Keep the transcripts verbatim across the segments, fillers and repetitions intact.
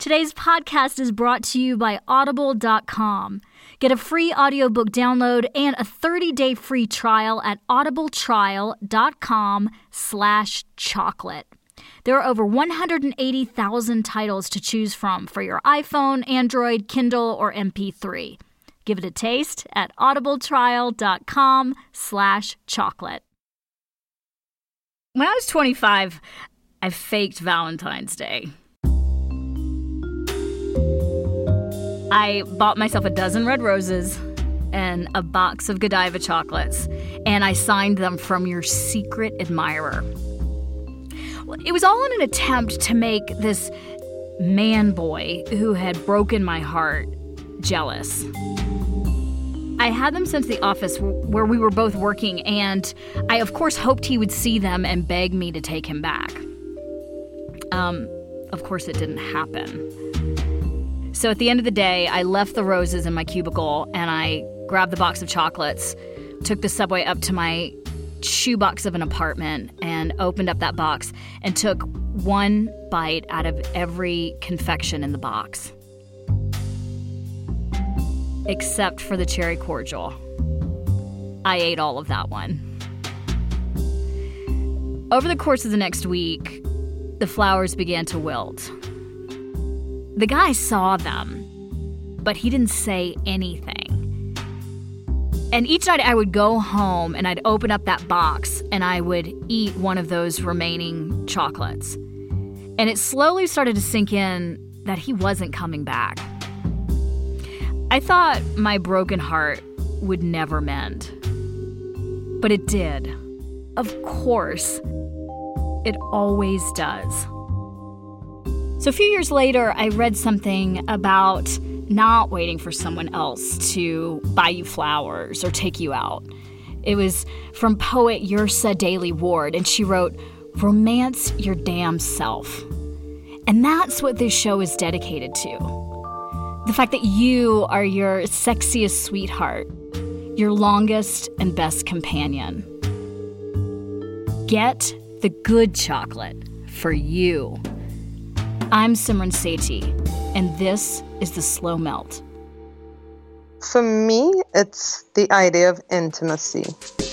Today's podcast is brought to you by audible dot com. Get a free audiobook download and a thirty-day free trial at audibletrial.com slash chocolate. There are over one hundred eighty thousand titles to choose from for your iPhone, Android, Kindle, or M P three. Give it a taste at audibletrial.com slash chocolate. When I was twenty-five, I faked Valentine's Day. I bought myself a dozen red roses and a box of Godiva chocolates, and I signed them from your secret admirer. It was all in an attempt to make this man boy who had broken my heart jealous. I had them sent to the office where we were both working, and I, of course, hoped he would see them and beg me to take him back. Um, of course, it didn't happen. So at the end of the day, I left the roses in my cubicle, and I grabbed the box of chocolates, took the subway up to my shoebox of an apartment, and opened up that box and took one bite out of every confection in the box. Except for the cherry cordial. I ate all of that one. Over the course of the next week, the flowers began to wilt. The guy saw them, but he didn't say anything. And each night I would go home and I'd open up that box and I would eat one of those remaining chocolates. And it slowly started to sink in that he wasn't coming back. I thought my broken heart would never mend. But it did. Of course. It always does. So a few years later, I read something about not waiting for someone else to buy you flowers or take you out. It was from poet Yrsa Daley Ward, and she wrote, "Romance your damn self." And that's what this show is dedicated to. The fact that you are your sexiest sweetheart, your longest and best companion. Get the good chocolate for you. I'm Simran Sethi, and this is The Slow Melt. For me, it's the idea of intimacy.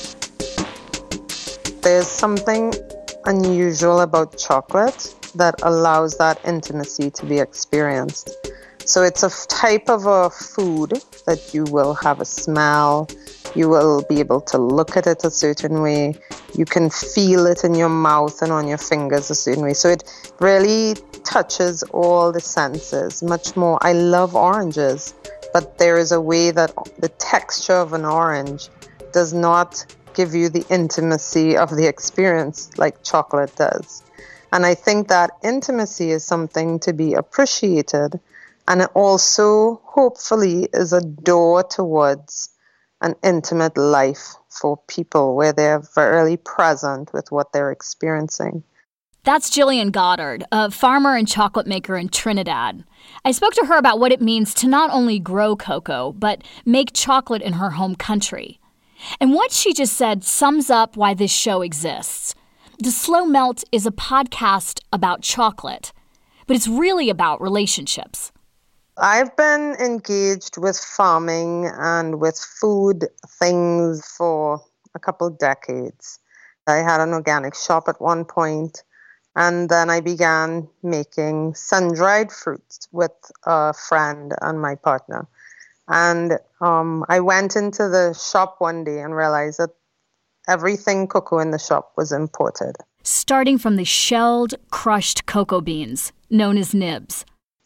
There's something unusual about chocolate that allows that intimacy to be experienced. So it's a type of a food that you will have a smell, you will be able to look at it a certain way, you can feel it in your mouth and on your fingers a certain way. So it really touches all the senses much more. I love oranges, but there is a way that the texture of an orange does not give you the intimacy of the experience like chocolate does. And I think that intimacy is something to be appreciated. And it also, hopefully, is a door towards an intimate life for people where they're very present with what they're experiencing. That's Jillian Goddard, a farmer and chocolate maker in Trinidad. I spoke to her about what it means to not only grow cocoa, but make chocolate in her home country. And what she just said sums up why this show exists. The Slow Melt is a podcast about chocolate, but it's really about relationships. I've been engaged with farming and with food things for a couple decades. I had an organic shop at one point, and then I began making sun-dried fruits with a friend and my partner. And um, I went into the shop one day and realized that everything cocoa in the shop was imported. Starting from the shelled, crushed cocoa beans, known as nibs.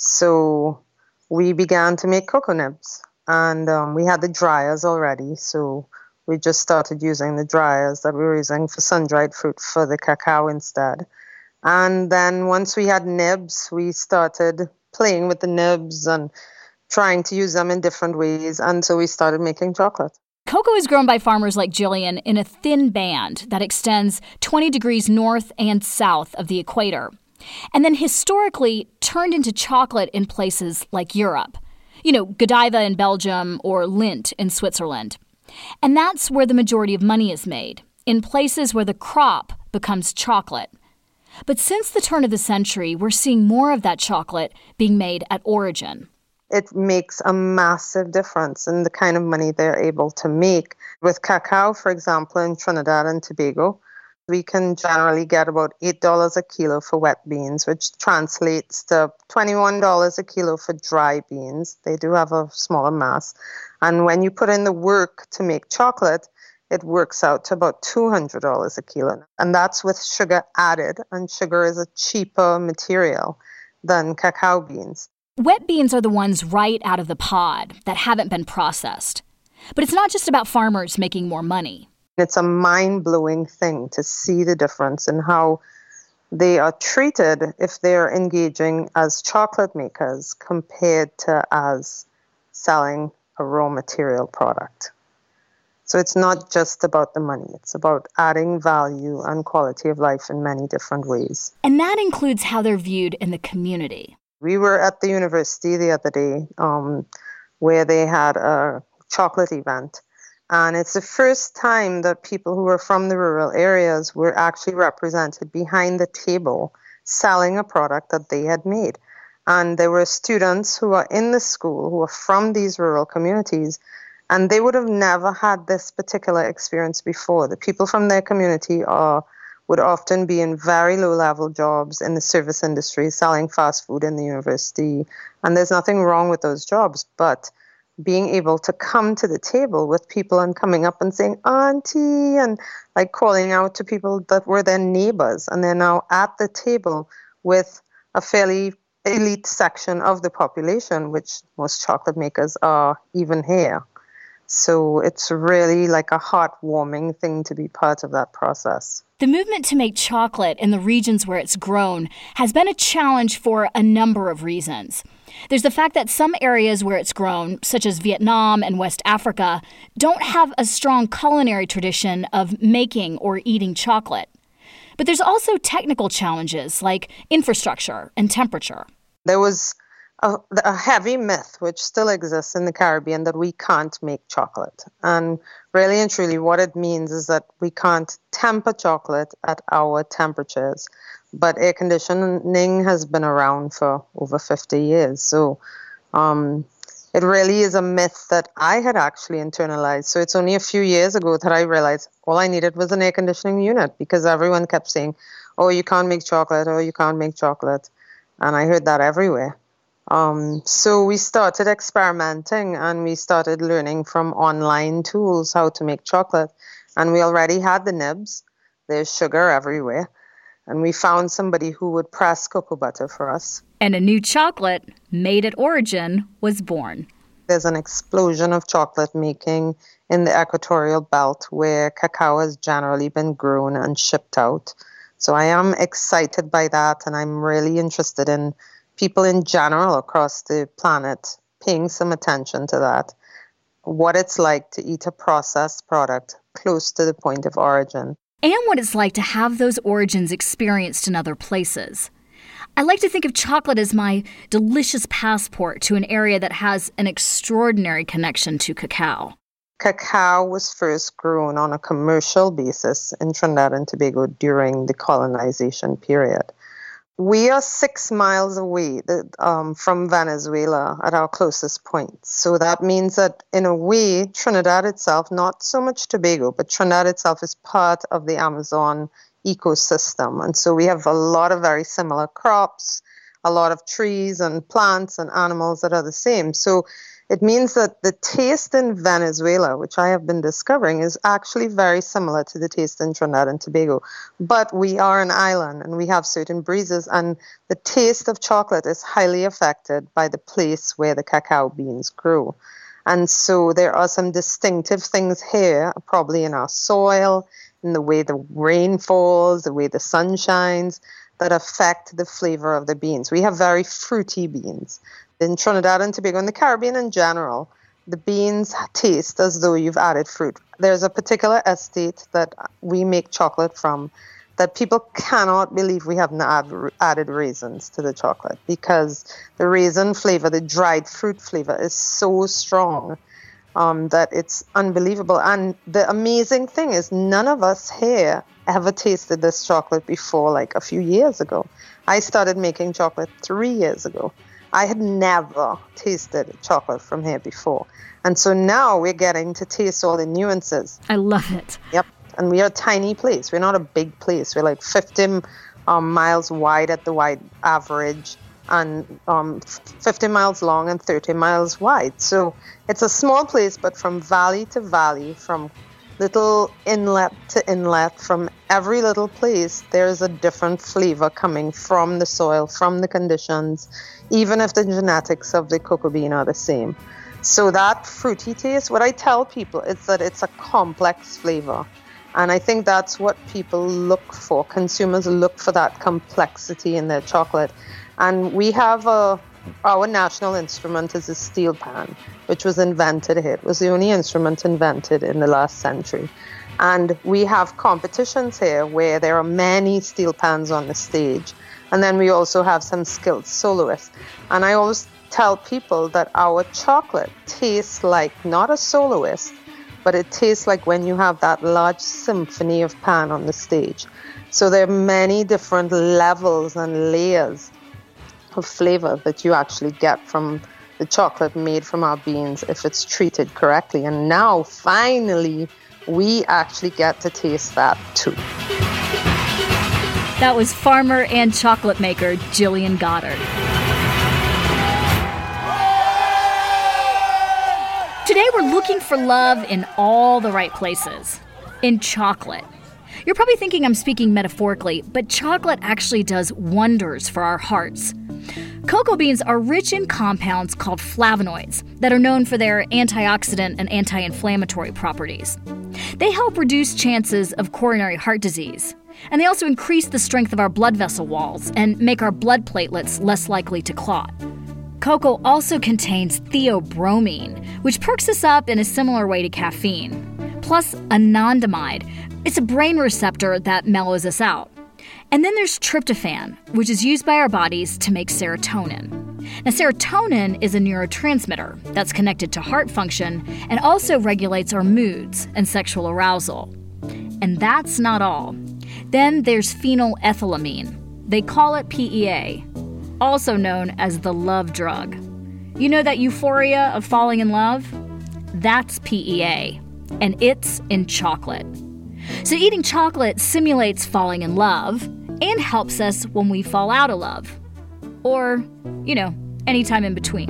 So we began to make cocoa nibs, and um, we had the dryers already, so we just started using the dryers that we were using for sun-dried fruit for the cacao instead. And then once we had nibs, we started playing with the nibs and trying to use them in different ways, and so we started making chocolate. Cocoa is grown by farmers like Jillian in a thin band that extends twenty degrees north and south of the equator, and then historically turned into chocolate in places like Europe. You know, Godiva in Belgium or Lindt in Switzerland. And that's where the majority of money is made, in places where the crop becomes chocolate. But since the turn of the century, we're seeing more of that chocolate being made at origin. It makes a massive difference in the kind of money they're able to make. With cacao, for example, in Trinidad and Tobago, we can generally get about eight dollars a kilo for wet beans, which translates to twenty-one dollars a kilo for dry beans. They do have a smaller mass. And when you put in the work to make chocolate, it works out to about two hundred dollars a kilo. And that's with sugar added, and sugar is a cheaper material than cacao beans. Wet beans are the ones right out of the pod that haven't been processed. But it's not just about farmers making more money. It's a mind-blowing thing to see the difference in how they are treated if they're engaging as chocolate makers compared to as selling a raw material product. So it's not just about the money. It's about adding value and quality of life in many different ways. And that includes how they're viewed in the community. We were at the university the other day um, where they had a chocolate event. And it's the first time that people who are from the rural areas were actually represented behind the table selling a product that they had made. And there were students who are in the school who are from these rural communities, and they would have never had this particular experience before. The people from their community are would often be in very low-level jobs in the service industry, selling fast food in the university. And there's nothing wrong with those jobs, but being able to come to the table with people and coming up and saying, Auntie, and like calling out to people that were their neighbors. And they're now at the table with a fairly elite section of the population, which most chocolate makers are even here. So it's really like a heartwarming thing to be part of that process. The movement to make chocolate in the regions where it's grown has been a challenge for a number of reasons. There's the fact that some areas where it's grown, such as Vietnam and West Africa, don't have a strong culinary tradition of making or eating chocolate. But there's also technical challenges like infrastructure and temperature. There was a, a heavy myth, which still exists in the Caribbean, that we can't make chocolate. And really and truly what it means is that we can't temper chocolate at our temperatures. But air conditioning has been around for over fifty years. So um, it really is a myth that I had actually internalized. So it's only a few years ago that I realized all I needed was an air conditioning unit, because everyone kept saying, oh, you can't make chocolate, oh, you can't make chocolate. And I heard that everywhere. Um, so we started experimenting, and we started learning from online tools how to make chocolate. And we already had the nibs. There's sugar everywhere. And we found somebody who would press cocoa butter for us. And a new chocolate, made at origin, was born. There's an explosion of chocolate making in the equatorial belt where cacao has generally been grown and shipped out. So I am excited by that, and I'm really interested in people in general across the planet paying some attention to that, what it's like to eat a processed product close to the point of origin. And what it's like to have those origins experienced in other places. I like to think of chocolate as my delicious passport to an area that has an extraordinary connection to cacao. Cacao was first grown on a commercial basis in Trinidad and Tobago during the colonization period. We are six miles away um, from Venezuela at our closest point. So that means that in a way, Trinidad itself, not so much Tobago, but Trinidad itself is part of the Amazon ecosystem. And so we have a lot of very similar crops, a lot of trees and plants and animals that are the same. So it means that the taste in Venezuela, which I have been discovering, is actually very similar to the taste in Trinidad and Tobago. But we are an island and we have certain breezes, and the taste of chocolate is highly affected by the place where the cacao beans grow. And so there are some distinctive things here, probably in our soil, in the way the rain falls, the way the sun shines, that affect the flavor of the beans. We have very fruity beans. In Trinidad and Tobago and the Caribbean in general, the beans taste as though you've added fruit. There's a particular estate that we make chocolate from that people cannot believe we haven't add, added raisins to the chocolate, because the raisin flavor, the dried fruit flavor, is so strong um, that it's unbelievable. And the amazing thing is none of us here ever tasted this chocolate before, like a few years ago. I started making chocolate three years ago. I had never tasted chocolate from here before. And so now we're getting to taste all the nuances. I love it. Yep. And we are a tiny place. We're not a big place. We're like fifty um, miles wide at the wide average, and um, fifty miles long and thirty miles wide. So it's a small place, but from valley to valley, from little inlet to inlet, from every little place, there's a different flavor coming from the soil, from the conditions, even if the genetics of the cocoa bean are the same. So that fruity taste, what I tell people is that it's a complex flavor. And I think that's what people look for. Consumers look for that complexity in their chocolate. And we have a, our national instrument is a steel pan, which was invented here. It was the only instrument invented in the last century. And we have competitions here where there are many steel pans on the stage. And then we also have some skilled soloists. And I always tell people that our chocolate tastes like not a soloist, but it tastes like when you have that large symphony of pan on the stage. So there are many different levels and layers of flavor that you actually get from the chocolate made from our beans if it's treated correctly. And now, finally, we actually get to taste that too. That was farmer and chocolate maker Jillian Goddard. Today we're looking for love in all the right places. In chocolate. You're probably thinking I'm speaking metaphorically, but chocolate actually does wonders for our hearts. Cocoa beans are rich in compounds called flavonoids that are known for their antioxidant and anti-inflammatory properties. They help reduce chances of coronary heart disease. And they also increase the strength of our blood vessel walls and make our blood platelets less likely to clot. Cocoa also contains theobromine, which perks us up in a similar way to caffeine, plus anandamide. It's a brain receptor that mellows us out. And then there's tryptophan, which is used by our bodies to make serotonin. Now, serotonin is a neurotransmitter that's connected to heart function and also regulates our moods and sexual arousal. And that's not all. Then there's phenylethylamine. They call it P E A, also known as the love drug. You know that euphoria of falling in love? That's P E A, and it's in chocolate. So eating chocolate simulates falling in love and helps us when we fall out of love. Or, you know, anytime in between.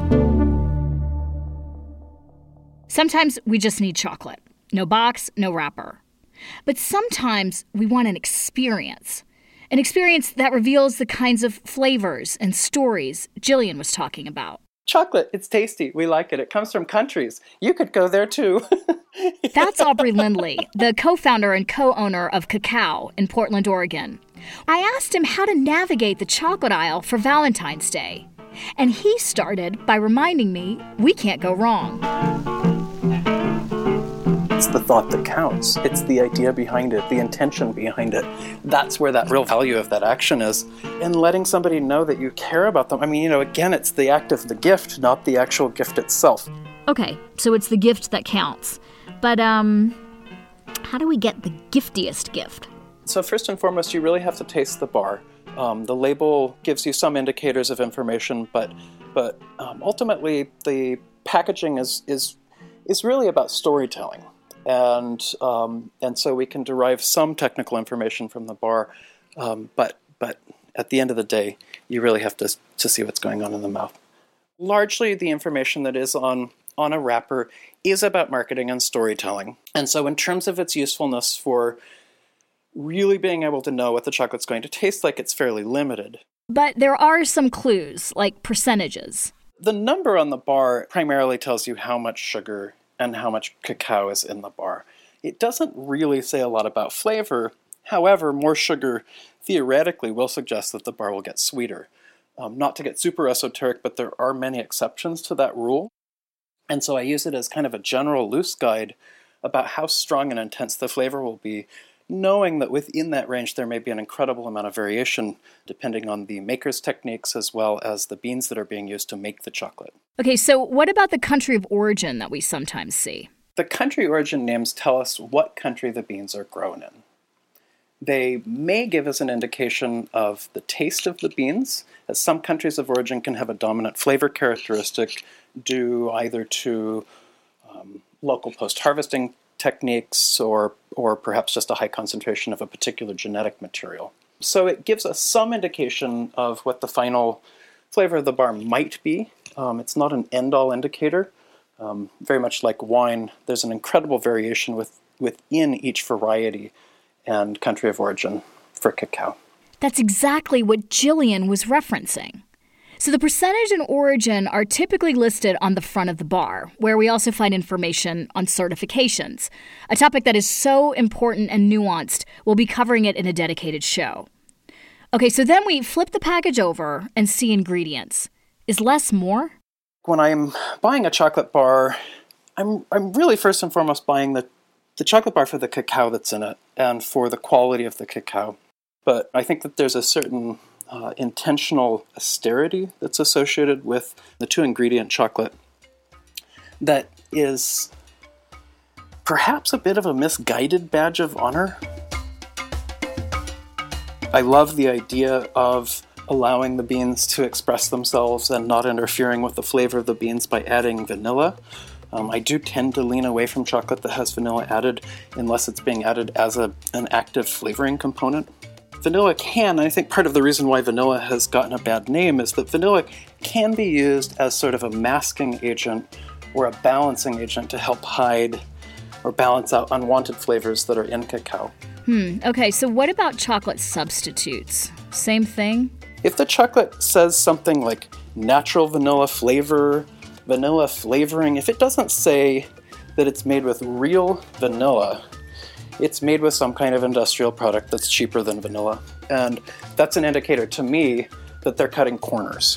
Sometimes we just need chocolate. No box, no wrapper. But sometimes we want an experience. An experience that reveals the kinds of flavors and stories Jillian was talking about. Chocolate, it's tasty. We like it. It comes from countries. You could go there too. That's Aubrey Lindley, the co-founder and co-owner of Cacao in Portland, Oregon. I asked him how to navigate the chocolate aisle for Valentine's Day. And he started by reminding me we can't go wrong. It's the thought that counts. It's the idea behind it, the intention behind it. That's where that real value of that action is. And letting somebody know that you care about them. I mean, you know, again, it's the act of the gift, not the actual gift itself. Okay, so it's the gift that counts. But, um, how do we get the giftiest gift? So first and foremost, you really have to taste the bar. Um, the label gives you some indicators of information, but but um, ultimately the packaging is is is really about storytelling. And um, and so we can derive some technical information from the bar, um, but but at the end of the day, you really have to to see what's going on in the mouth. Largely, the information that is on on a wrapper is about marketing and storytelling. And so, in terms of its usefulness for really being able to know what the chocolate's going to taste like, it's fairly limited. But there are some clues, like percentages. The number on the bar primarily tells you how much sugar and how much cacao is in the bar. It doesn't really say a lot about flavor. However, more sugar theoretically will suggest that the bar will get sweeter. Um, not to get super esoteric, but there are many exceptions to that rule. And so I use it as kind of a general loose guide about how strong and intense the flavor will be, knowing that within that range there may be an incredible amount of variation depending on the maker's techniques as well as the beans that are being used to make the chocolate. Okay, so what about the country of origin that we sometimes see? The country origin names tell us what country the beans are grown in. They may give us an indication of the taste of the beans, as some countries of origin can have a dominant flavor characteristic due either to um, local post-harvesting techniques or, or perhaps just a high concentration of a particular genetic material. So it gives us some indication of what the final flavor of the bar might be. Um, it's not an end-all indicator. Um, very much like wine, there's an incredible variation with, within each variety and country of origin for cacao. That's exactly what Jillian was referencing. So the percentage and origin are typically listed on the front of the bar, where we also find information on certifications, a topic that is so important and nuanced, we'll be covering it in a dedicated show. Okay, so then we flip the package over and see ingredients. Is less more? When I'm buying a chocolate bar, I'm I'm really first and foremost buying the the chocolate bar for the cacao that's in it and for the quality of the cacao. But I think that there's a certain uh, intentional austerity that's associated with the two-ingredient chocolate that is perhaps a bit of a misguided badge of honor. I love the idea of allowing the beans to express themselves and not interfering with the flavor of the beans by adding vanilla. Um, I do tend to lean away from chocolate that has vanilla added unless it's being added as a, an active flavoring component. Vanilla can, and I think part of the reason why vanilla has gotten a bad name is that vanilla can be used as sort of a masking agent or a balancing agent to help hide or balance out unwanted flavors that are in cacao. Hmm, okay, so what about chocolate substitutes? Same thing? If the chocolate says something like natural vanilla flavor, vanilla flavoring, if it doesn't say that it's made with real vanilla, it's made with some kind of industrial product that's cheaper than vanilla. And that's an indicator to me that they're cutting corners.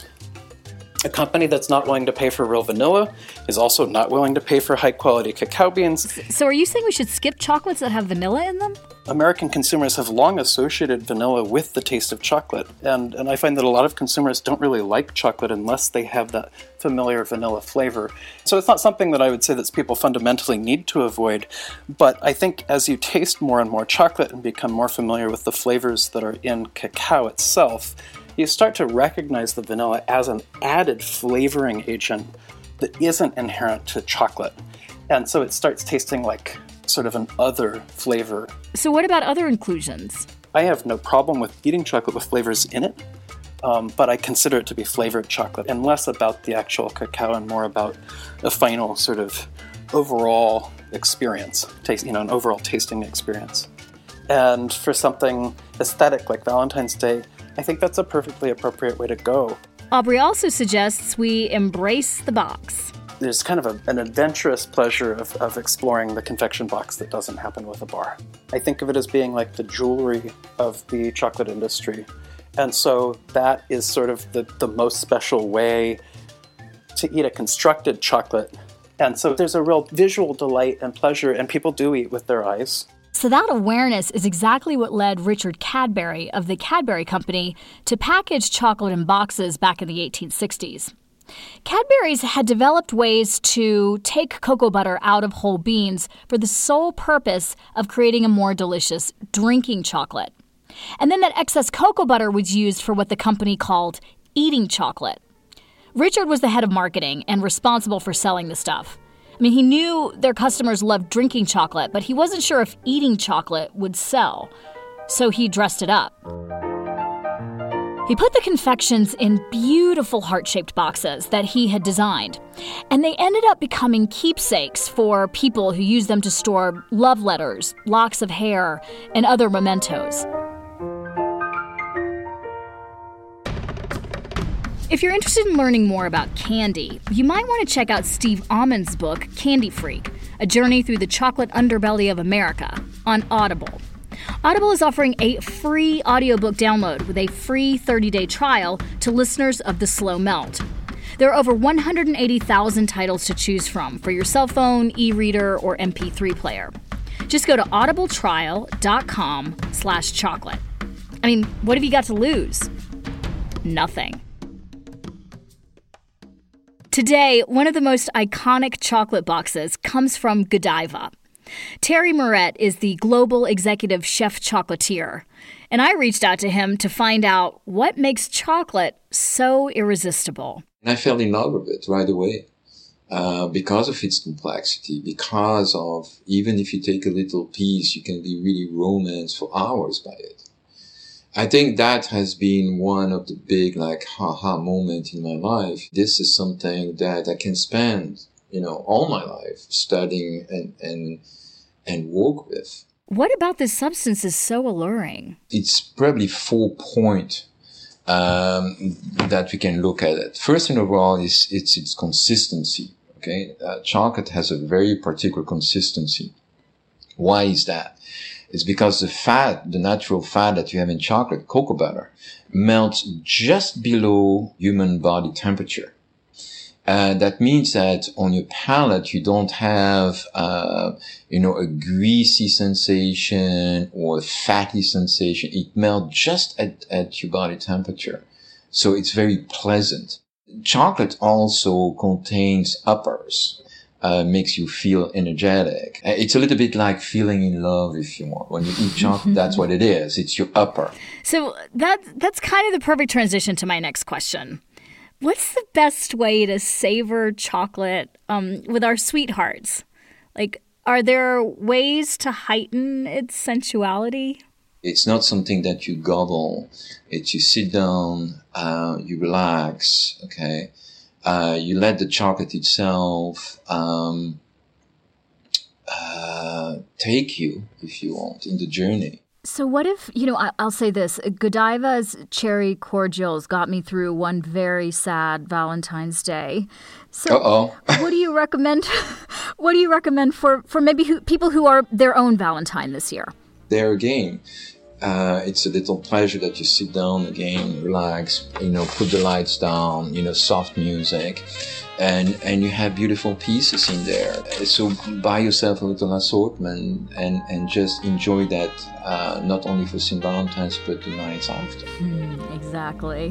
A company that's not willing to pay for real vanilla is also not willing to pay for high-quality cacao beans. So are you saying we should skip chocolates that have vanilla in them? American consumers have long associated vanilla with the taste of chocolate, and, and I find that a lot of consumers don't really like chocolate unless they have that familiar vanilla flavor. So it's not something that I would say that people fundamentally need to avoid, but I think as you taste more and more chocolate and become more familiar with the flavors that are in cacao itself, you start to recognize the vanilla as an added flavoring agent that isn't inherent to chocolate. And so it starts tasting like sort of an other flavor. So what about other inclusions? I have no problem with eating chocolate with flavors in it, um, but I consider it to be flavored chocolate and less about the actual cacao and more about a final sort of overall experience, taste, you know, an overall tasting experience. And for something aesthetic like Valentine's Day, I think that's a perfectly appropriate way to go. Aubrey also suggests we embrace the box. There's kind of a, an adventurous pleasure of, of exploring the confection box that doesn't happen with a bar. I think of it as being like the jewelry of the chocolate industry. And so that is sort of the, the most special way to eat a constructed chocolate. And so there's a real visual delight and pleasure, and people do eat with their eyes. So that awareness is exactly what led Richard Cadbury of the Cadbury Company to package chocolate in boxes back in the eighteen sixties. Cadbury's had developed ways to take cocoa butter out of whole beans for the sole purpose of creating a more delicious drinking chocolate. And then that excess cocoa butter was used for what the company called eating chocolate. Richard was the head of marketing and responsible for selling the stuff. I mean, he knew their customers loved drinking chocolate, but he wasn't sure if eating chocolate would sell, so he dressed it up. He put the confections in beautiful heart-shaped boxes that he had designed, and they ended up becoming keepsakes for people who used them to store love letters, locks of hair, and other mementos. If you're interested in learning more about candy, you might want to check out Steve Almond's book, Candy Freak, A Journey Through the Chocolate Underbelly of America, on Audible. Audible is offering a free audiobook download with a free thirty-day trial to listeners of The Slow Melt. There are over one hundred eighty thousand titles to choose from for your cell phone, e-reader, or M P three player. Just go to audibletrial.com slash chocolate. I mean, what have you got to lose? Nothing. Today, one of the most iconic chocolate boxes comes from Godiva. Terry Moret is the global executive chef chocolatier, and I reached out to him to find out what makes chocolate so irresistible. And I fell in love with it right away uh, because of its complexity, because of, even if you take a little piece, you can be really romanced for hours by it. I think that has been one of the big, like, ha-ha moment in my life. This is something that I can spend, you know, all my life studying and, and, and work with. What about this substance is so alluring? It's probably four points um, that we can look at it. First of all, is it's its consistency. Okay, uh, chocolate has a very particular consistency. Why is that? It's because the fat, the natural fat that you have in chocolate, cocoa butter, melts just below human body temperature. Uh, that means that on your palate, you don't have, uh, you know, a greasy sensation or a fatty sensation. It melts just at, at your body temperature. So it's very pleasant. Chocolate also contains uppers, uh, makes you feel energetic. It's a little bit like feeling in love, if you want. When you eat chocolate, that's what it is. It's your upper. So that that's kind of the perfect transition to my next question. What's the best way to savor chocolate um, with our sweethearts? Like, are there ways to heighten its sensuality? It's not something that you gobble. It's you sit down, uh, you relax, okay? Uh, you let the chocolate itself um, uh, take you, if you want, in the journey. So what if, you know, I'll say this, Godiva's cherry cordials got me through one very sad Valentine's Day. So Uh-oh. what do you recommend, what do you recommend for, for maybe who, people who are their own Valentine this year? There again, uh, it's a little pleasure that you sit down again, relax, you know, put the lights down, you know, soft music, and and you have beautiful pieces in there. So buy yourself a little assortment and, and just enjoy that, uh, not only for Saint Valentine's, but the nights after. Mm, exactly.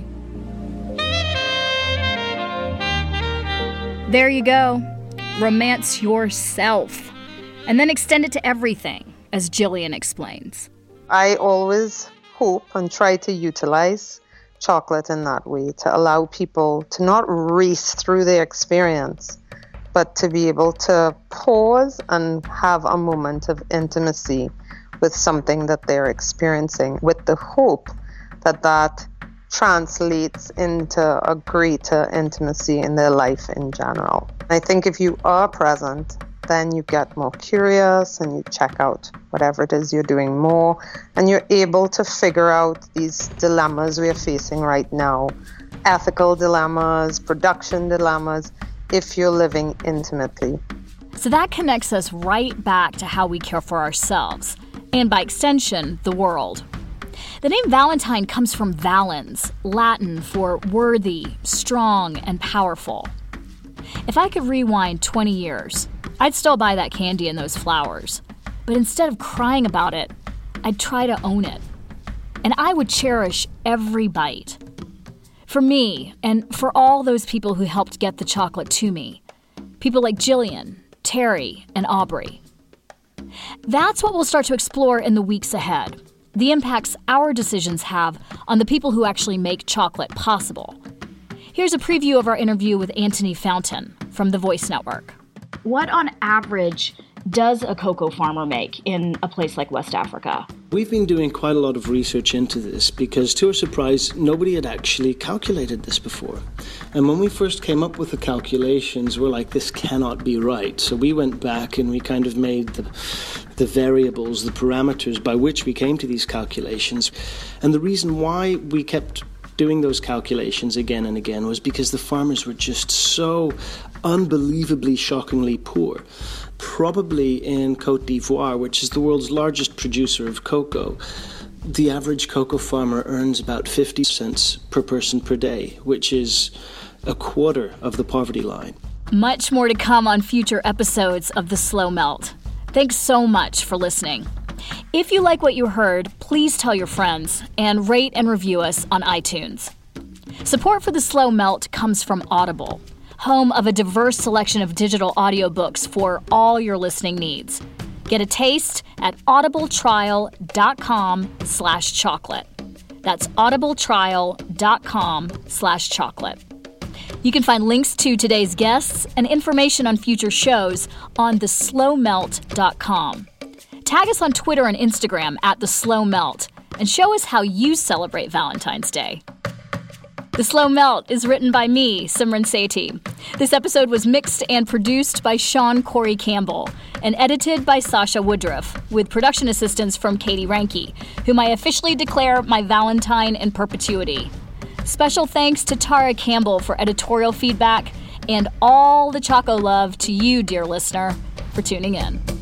There you go. Romance yourself. And then extend it to everything, as Jillian explains. I always hope and try to utilize chocolate in that way, to allow people to not race through their experience, but to be able to pause and have a moment of intimacy with something that they're experiencing, with the hope that that translates into a greater intimacy in their life in general. I think if you are present, then you get more curious and you check out whatever it is you're doing more, and you're able to figure out these dilemmas we are facing right now, ethical dilemmas, production dilemmas, if you're living intimately. So that connects us right back to how we care for ourselves, and by extension, the world. The name Valentine comes from valens, Latin for worthy, strong, and powerful. If I could rewind twenty years, I'd still buy that candy and those flowers. But instead of crying about it, I'd try to own it. And I would cherish every bite. For me, and for all those people who helped get the chocolate to me. People like Jillian, Terry, and Aubrey. That's what we'll start to explore in the weeks ahead. The impacts our decisions have on the people who actually make chocolate possible. Here's a preview of our interview with Anthony Fountain from the Voice Network. What, on average, does a cocoa farmer make in a place like West Africa? We've been doing quite a lot of research into this because, to our surprise, nobody had actually calculated this before. And when we first came up with the calculations, we're like, this cannot be right. So we went back and we kind of made the, the variables, the parameters by which we came to these calculations. And the reason why we kept doing those calculations again and again was because the farmers were just so unbelievably, shockingly poor. Probably in Côte d'Ivoire, which is the world's largest producer of cocoa, the average cocoa farmer earns about fifty cents per person per day, which is a quarter of the poverty line. Much more to come on future episodes of The Slow Melt. Thanks so much for listening. If you like what you heard, please tell your friends and rate and review us on iTunes. Support for The Slow Melt comes from Audible, home of a diverse selection of digital audiobooks for all your listening needs. Get a taste at audibletrial.com slash chocolate. That's audibletrial.com slash chocolate. You can find links to today's guests and information on future shows on the slow melt dot com. Tag us on Twitter and Instagram at The Slow Melt and show us how you celebrate Valentine's Day. The Slow Melt is written by me, Simran Sethi. This episode was mixed and produced by Sean Corey Campbell and edited by Sasha Woodruff, with production assistance from Katie Ranke, whom I officially declare my Valentine in perpetuity. Special thanks to Tara Campbell for editorial feedback, and all the Choco love to you, dear listener, for tuning in.